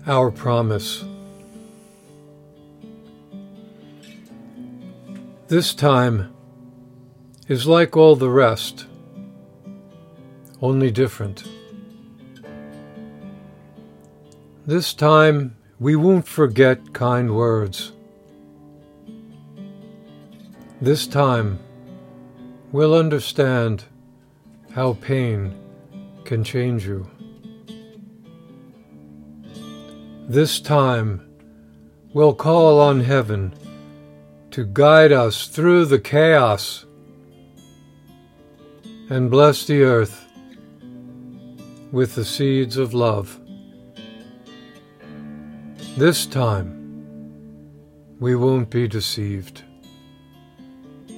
Our promise. This time is like all the rest, only different. This time we won't forget kind words. This time we'll understand how pain can change you. This time we'll call on heaven to guide us through the chaos and bless the earth with the seeds of love. This time we won't be deceived.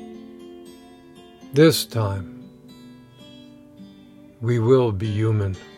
This time we will be human.